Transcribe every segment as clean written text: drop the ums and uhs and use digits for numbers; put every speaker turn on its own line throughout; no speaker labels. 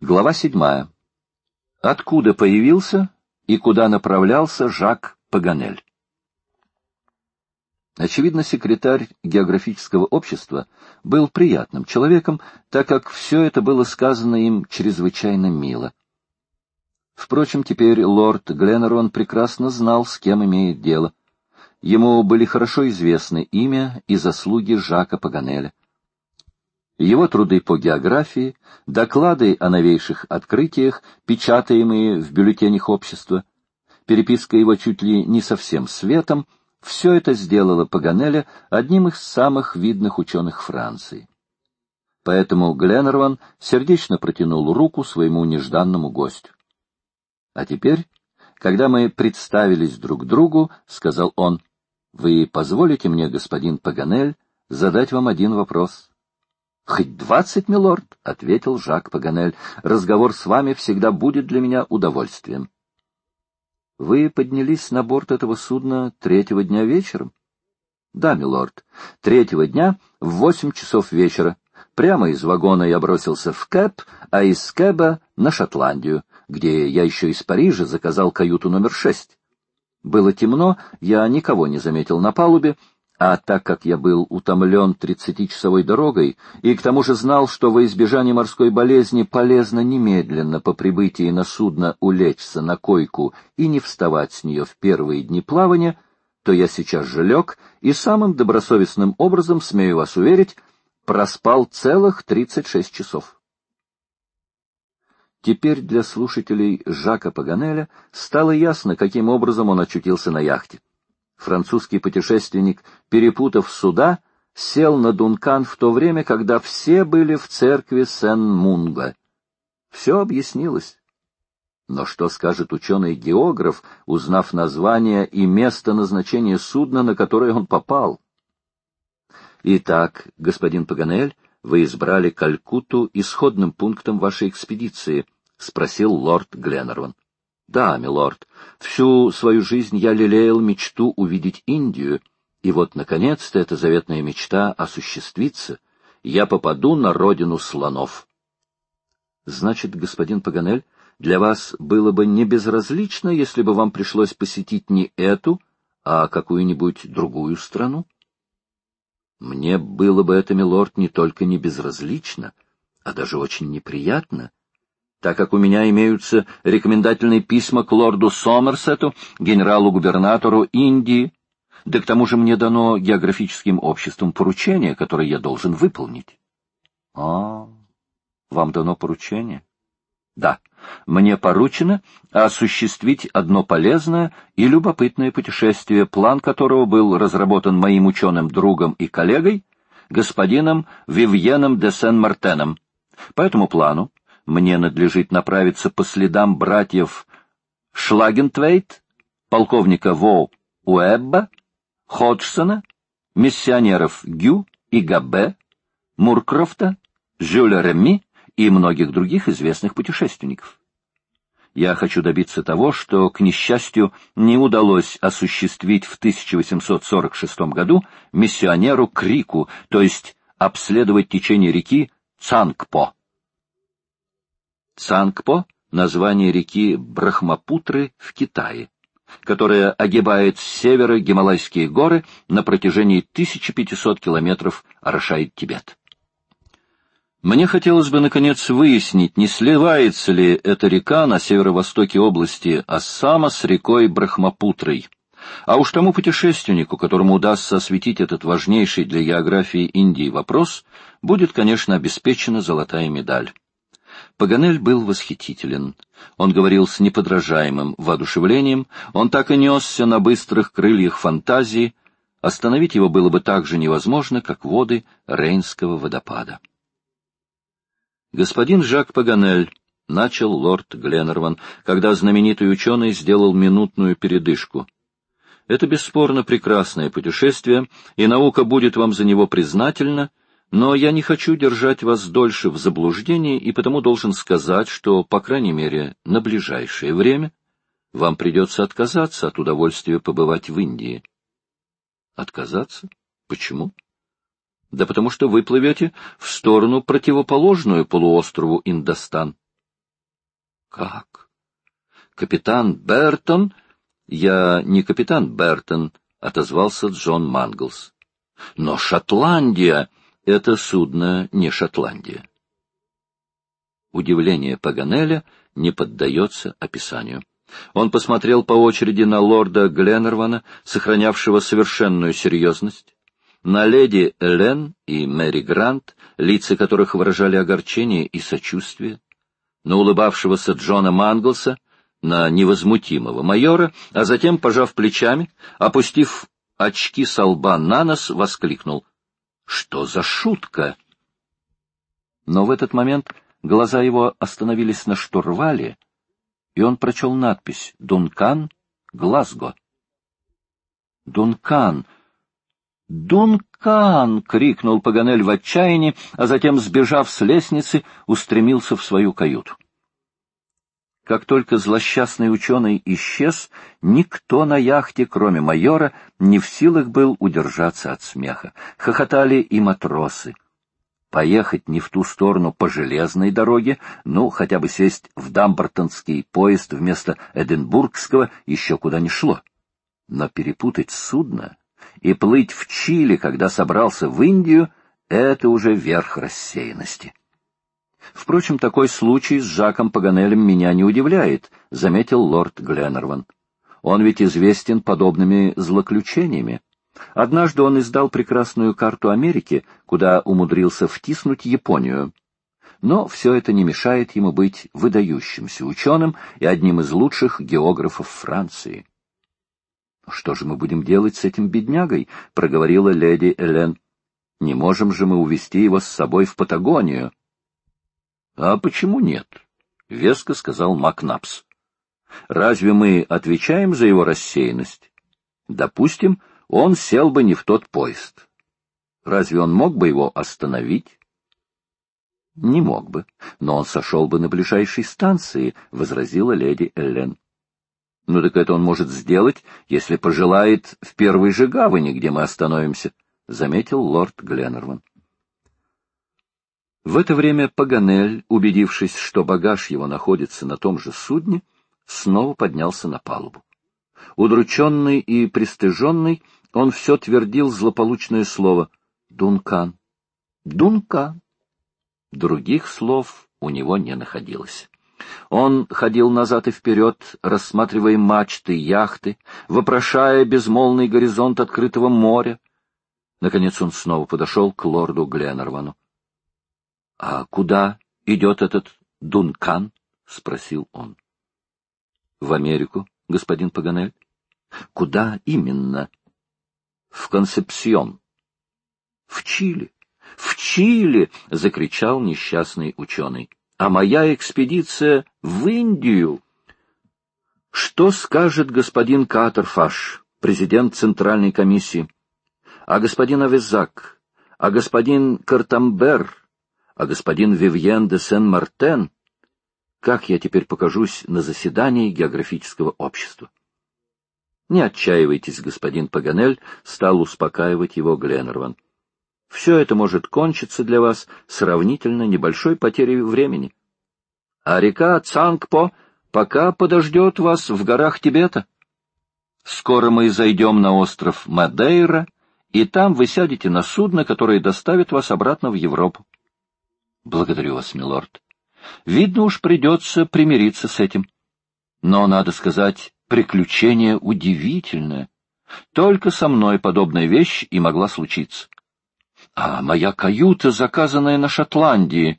Глава 7. Откуда появился и куда направлялся Жак Паганель? Очевидно, секретарь географического общества был приятным человеком, так как все это было сказано им чрезвычайно мило. Впрочем, теперь лорд Гленнерван прекрасно знал, с кем имеет дело. Ему были хорошо известны имя и заслуги Жака Паганеля. Его труды по географии, доклады о новейших открытиях, печатаемые в бюллетенях общества, переписка его чуть ли не со всем светом, все это сделало Паганеля одним из самых видных ученых Франции. Поэтому Гленнерван сердечно протянул руку своему нежданному гостю. — А теперь, когда мы представились друг другу, — сказал он, — вы позволите мне, господин Паганель, задать вам один вопрос? — Хоть 20, милорд, — ответил Жак Паганель, — разговор с вами всегда будет для меня удовольствием. — Вы поднялись на борт этого судна 3-го дня вечером? — Да, милорд, 3-го дня в 8 часов вечера. Прямо из вагона я бросился в Кэб, а из Кэба на Шотландию, где я еще из Парижа заказал каюту номер 6. Было темно, я никого не заметил на палубе, а так как я был утомлен 30-часовой дорогой и к тому же знал, что во избежание морской болезни полезно немедленно по прибытии на судно улечься на койку и не вставать с нее в первые дни плавания, то я сейчас же лег и самым добросовестным образом, смею вас уверить, проспал целых 36 часов. Теперь для слушателей Жака Паганеля стало ясно, каким образом он очутился на яхте. Французский путешественник, перепутав суда, сел на Дункан в то время, когда все были в церкви Сен-Мунго. Все объяснилось. Но что скажет ученый-географ, узнав название и место назначения судна, на которое он попал? Итак, господин Паганель, вы избрали Калькутту исходным пунктом вашей экспедиции, — спросил лорд Гленнерван. — Да, милорд, всю свою жизнь я лелеял мечту увидеть Индию, и вот, наконец-то, эта заветная мечта осуществится. Я попаду на родину слонов. — Значит, господин Паганель, для вас было бы не безразлично, если бы вам пришлось посетить не эту, а какую-нибудь другую страну? — Мне было бы это, милорд, не только не безразлично, а даже очень неприятно, так как у меня имеются рекомендательные письма к лорду Сомерсету, генералу-губернатору Индии, да к тому же мне дано географическим обществом поручение, которое я должен выполнить. — А, вам дано поручение? — Да, мне поручено осуществить одно полезное и любопытное путешествие, план которого был разработан моим ученым другом и коллегой, господином Вивьеном де Сен-Мартеном. По этому плану мне надлежит направиться по следам братьев Шлагентвейт, полковника Во Уэбба, Ходжсона, миссионеров Гю и Габе, Муркрофта, Жюля Реми и многих других известных путешественников. Я хочу добиться того, что, к несчастью, не удалось осуществить в 1846 году миссионеру Крику, то есть обследовать течение реки Цангпо. Цангпо — название реки Брахмапутры в Китае, которая огибает с севера Гималайские горы на протяжении 1500 километров, орошает Тибет. Мне хотелось бы, наконец, выяснить, не сливается ли эта река на северо-востоке области Ассама с рекой Брахмапутрой. А уж тому путешественнику, которому удастся осветить этот важнейший для географии Индии вопрос, будет, конечно, обеспечена золотая медаль. Паганель был восхитителен. Он говорил с неподражаемым воодушевлением, он так и несся на быстрых крыльях фантазии, остановить его было бы так же невозможно, как воды Рейнского водопада. «Господин Жак Паганель», — начал лорд Гленнерван, когда знаменитый ученый сделал минутную передышку, — «это бесспорно прекрасное путешествие, и наука будет вам за него признательна, но я не хочу держать вас дольше в заблуждении, и потому должен сказать, что, по крайней мере, на ближайшее время вам придется отказаться от удовольствия побывать в Индии». «Отказаться? Почему?» «Да потому что вы плывете в сторону, противоположную полуострову Индостан. Как? Капитан Бертон? Я не капитан Бертон, отозвался Джон Манглс. Но Шотландия — это судно не Шотландия. Удивление Паганеля не поддается описанию. Он посмотрел по очереди на лорда Гленнервана, сохранявшего совершенную серьезность, на леди Элен и Мэри Грант, лица которых выражали огорчение и сочувствие, на улыбавшегося Джона Манглса, на невозмутимого майора, а затем, пожав плечами, опустив очки со лба на нос, воскликнул: «Что за шутка?» Но в этот момент глаза его остановились на штурвале, и он прочел надпись «Дункан, Глазго». «Дункан! Дункан!» — крикнул Паганель в отчаянии, а затем, сбежав с лестницы, устремился в свою каюту. Как только злосчастный ученый исчез, никто на яхте, кроме майора, не в силах был удержаться от смеха. Хохотали и матросы. Поехать не в ту сторону по железной дороге, ну, хотя бы сесть в дамбартонский поезд вместо эдинбургского, еще куда ни шло. Но перепутать судно и плыть в Чили, когда собрался в Индию, это уже верх рассеянности. Впрочем, такой случай с Жаком Паганелем меня не удивляет, — заметил лорд Гленнерван. Он ведь известен подобными злоключениями. Однажды он издал прекрасную карту Америки, куда умудрился втиснуть Японию. Но все это не мешает ему быть выдающимся ученым и одним из лучших географов Франции. — Что же мы будем делать с этим беднягой? — проговорила леди Элен. — Не можем же мы увезти его с собой в Патагонию? — А почему нет? — веско сказал Макнапс. — Разве мы отвечаем за его рассеянность? Допустим, он сел бы не в тот поезд. Разве он мог бы его остановить? — Не мог бы, но он сошел бы на ближайшей станции, — возразила леди Эллен. — Ну так это он может сделать, если пожелает в первой же гавани, где мы остановимся, — заметил лорд Гленнерван. В это время Паганель, убедившись, что багаж его находится на том же судне, снова поднялся на палубу. Удрученный и пристыженный, он все твердил злополучное слово «Дункан! Дункан!». Других слов у него не находилось. Он ходил назад и вперед, рассматривая мачты, яхты, вопрошая безмолвный горизонт открытого моря. Наконец он снова подошел к лорду Гленнервану. — А куда идет этот Дункан? — спросил он. — В Америку, господин Паганель. — Куда именно? — В Консепсьон. — В Чили. — В Чили! — закричал несчастный ученый. — А моя экспедиция в Индию! — Что скажет господин Катерфаш, президент Центральной комиссии? А господин Авезак? А господин Картамбер? А господин Вивьен де Сен-Мартен? Как я теперь покажусь на заседании географического общества? Не отчаивайтесь, господин Паганель, — стал успокаивать его Гленнерван. Все это может кончиться для вас сравнительно небольшой потерей времени. А река Цангпо пока подождет вас в горах Тибета. Скоро мы зайдем на остров Мадейра, и там вы сядете на судно, которое доставит вас обратно в Европу. Благодарю вас, милорд. Видно уж, придется примириться с этим. Но, надо сказать, приключение удивительное. Только со мной подобная вещь и могла случиться. А моя каюта, заказанная на Шотландии.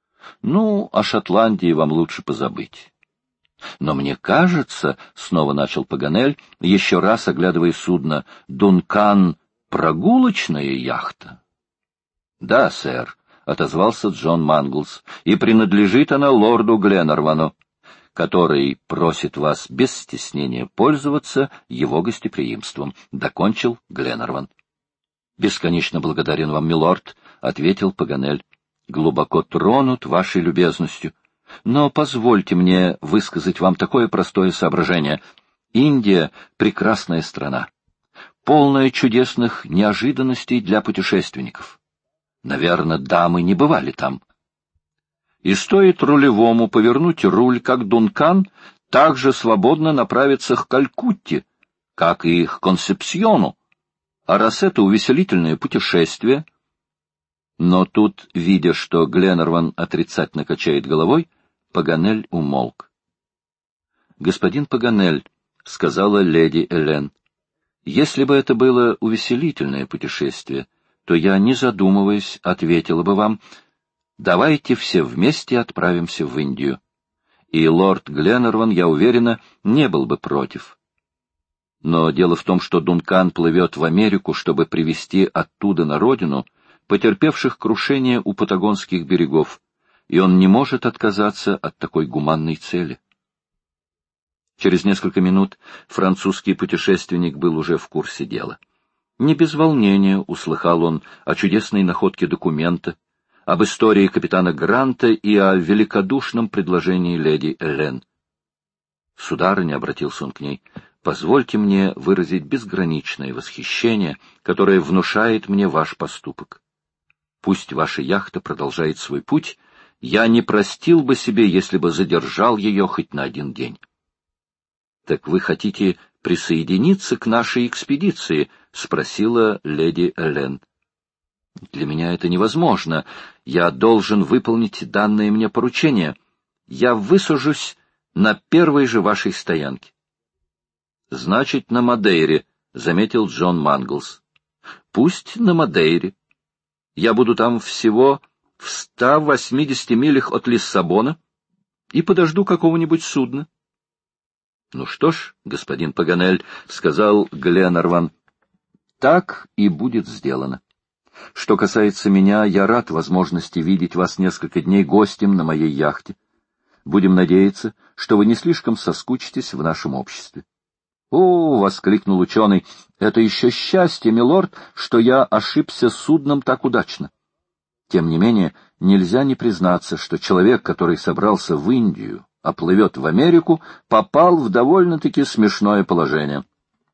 Ну, о Шотландии вам лучше позабыть. Но мне кажется, — снова начал Паганель, еще раз оглядывая судно, — Дункан — прогулочная яхта. — Да, сэр, — отозвался Джон Манглс, — и принадлежит она лорду Гленнервану, который просит вас без стеснения пользоваться его гостеприимством, — докончил Гленнерван. — Бесконечно благодарен вам, милорд, — ответил Паганель. — Глубоко тронут вашей любезностью. Но позвольте мне высказать вам такое простое соображение. Индия — прекрасная страна, полная чудесных неожиданностей для путешественников. Наверное, дамы не бывали там. и стоит рулевому повернуть руль, как Дункан так же свободно направиться к Калькутте, как и к Консепсьону. А раз это увеселительное путешествие... Но тут, видя, что Гленнерван отрицательно качает головой, Паганель умолк. — Господин Паганель, — сказала леди Элен, — если бы это было увеселительное путешествие, то я, не задумываясь, ответила бы вам: давайте все вместе отправимся в Индию. И лорд Гленнерван, я уверена, не был бы против. Но дело в том, что Дункан плывет в Америку, чтобы привезти оттуда на родину потерпевших крушение у патагонских берегов, и он не может отказаться от такой гуманной цели. Через несколько минут французский путешественник был уже в курсе дела. Не без волнения услыхал он о чудесной находке документа, об истории капитана Гранта и о великодушном предложении леди Элен. «Сударыня», — обратился он к ней, — «позвольте мне выразить безграничное восхищение, которое внушает мне ваш поступок. Пусть ваша яхта продолжает свой путь, я не простил бы себе, если бы задержал ее хоть на один день». «Так вы хотите присоединиться к нашей экспедиции?» — спросила леди Элен. «Для меня это невозможно. Я должен выполнить данное мне поручение. Я высажусь на первой же вашей стоянке». «Значит, на Мадейре», — заметил Джон Манглс. «Пусть на Мадейре. Я буду там всего в 180 милях от Лиссабона и подожду какого-нибудь судна». «Ну что ж, господин Паганель», — сказал Гленнерван, — «так и будет сделано. Что касается меня, я рад возможности видеть вас несколько дней гостем на моей яхте. Будем надеяться, что вы не слишком соскучитесь в нашем обществе». «О!» — воскликнул ученый, — «это еще счастье, милорд, что я ошибся судном так удачно. Тем не менее, нельзя не признаться, что человек, который собрался в Индию, а плывет в Америку, попал в довольно-таки смешное положение».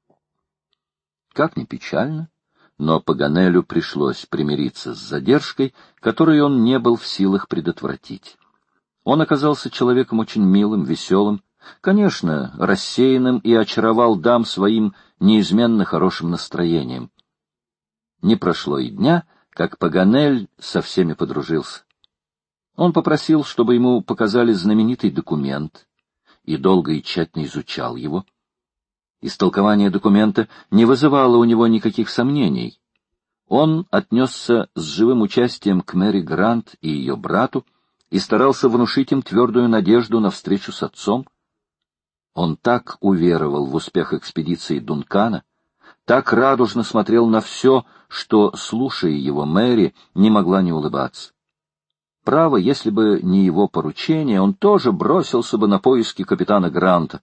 Как ни печально, но Паганелю пришлось примириться с задержкой, которую он не был в силах предотвратить. Он оказался человеком очень милым, веселым, конечно, рассеянным, и очаровал дам своим неизменно хорошим настроением. Не прошло и дня, как Паганель со всеми подружился. Он попросил, чтобы ему показали знаменитый документ, и долго и тщательно изучал его. Истолкование документа не вызывало у него никаких сомнений. Он отнесся с живым участием к Мэри Грант и ее брату и старался внушить им твердую надежду на встречу с отцом. Он так уверовал в успех экспедиции Дункана, так радужно смотрел на все, что, слушая его, Мэри не могла не улыбаться. Право, если бы не его поручение, он тоже бросился бы на поиски капитана Гранта.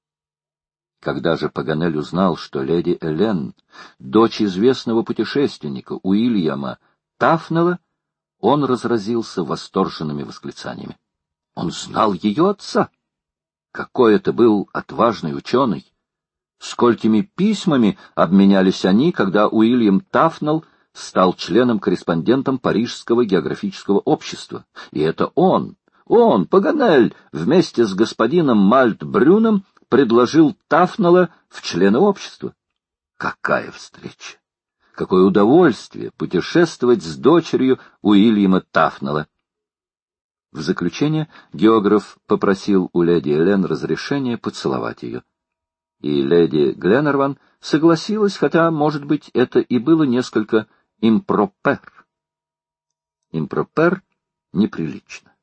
Когда же Паганель узнал, что леди Элен, дочь известного путешественника Уильяма Тафнелла, он разразился восторженными восклицаниями. Он знал ее отца. Какой это был отважный ученый! Сколькими письмами обменялись они, когда Уильям Тафнелл стал членом-корреспондентом Парижского географического общества. И это он, Паганель, вместе с господином Мальт-Брюном предложил Тафнелла в члены общества. Какая встреча! Какое удовольствие путешествовать с дочерью Уильяма Тафнелла! В заключение географ попросил у леди Элен разрешения поцеловать ее. И леди Гленнерван согласилась, хотя, может быть, это и было несколько импропер. Импропер — неприлично.